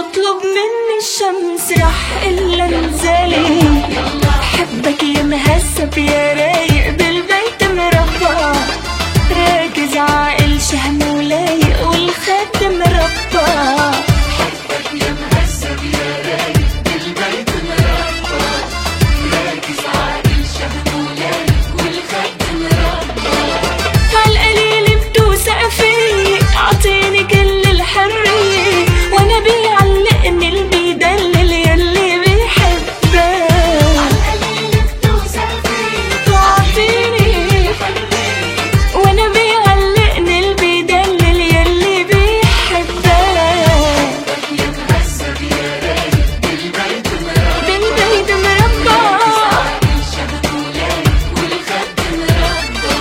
تطلب مني الشمس رح إلا انزلي. بحبك يا مهذب يا رايق بالبيت مربى، راكز عاقل شهم ولايق والخد مربى. بحبك يا مهذب يا رايق بالبيت مربى، راكز عاقل شهم ولايق والخد مربى. عالقليل بتوثق فيي اعطيني كل الحرية، وانا بيعلقني اللي بيدلل يلي بيحبك. عالقليل بتوثق فيي اعطيني حرية، وانا بيعلقني اللي بيدلل يلي بيحبك. بحبك يا مهذب يا رايق بالبيت مربى، بالبيت مربى. عاقل شهم ولايق والخد مربى.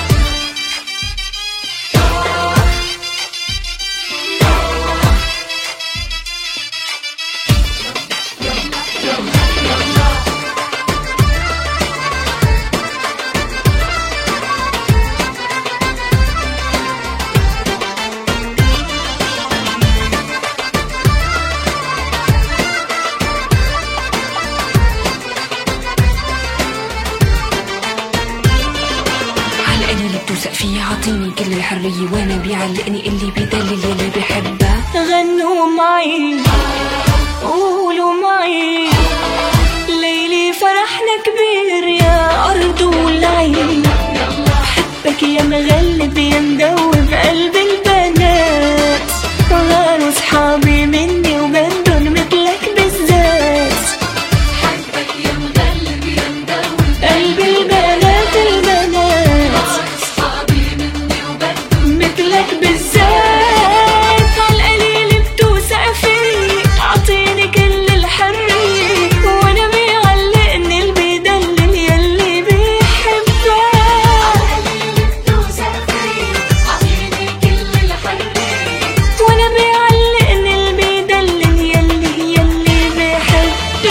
عالقليل اللي بتوثق فيه عاطيني كل الحرية، وانا بيعلقني اللي بيدلل يلي بحبه. غنوا معي قولوا معي، ليلي فرحنا كبير يا أرض والعين. بحبك يا مغلب يا مدوب قلب البنات، غاروا صحابي مني وبدن مثلك بالذات. بحبك يا مغلب يا مدوب قلب البنات البنات أصحابي مني وبدهم مثلك بالذات. عالقليل بتوثق فيي اعطيني كل الحرية، وانا بيعلقني اللي بيدلل يلي بيحبك. عالقليل بتوثق فيي عطيني كل الحرية، وانا بيعلقني اللي بيدلل يلي بيحبك.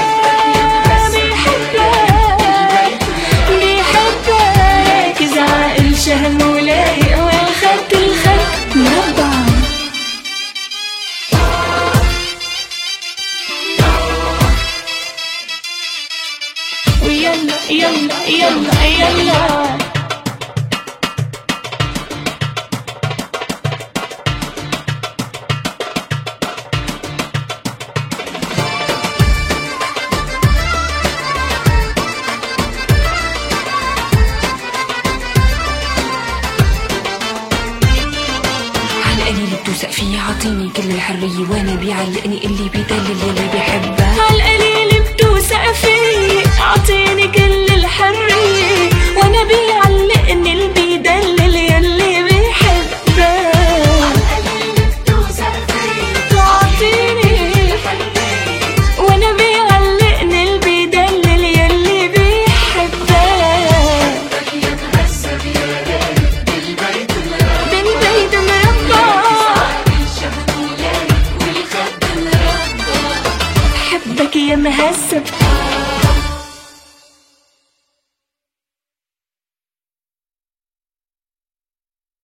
راكز عاقل شهم ولايق والخد الخد مربى. ويلا يلا يلا يلا عالقليل بتوثق فيه عاطيني كل الحرية، وانا بيعلقني اللي بيدلل يلي بيحبك.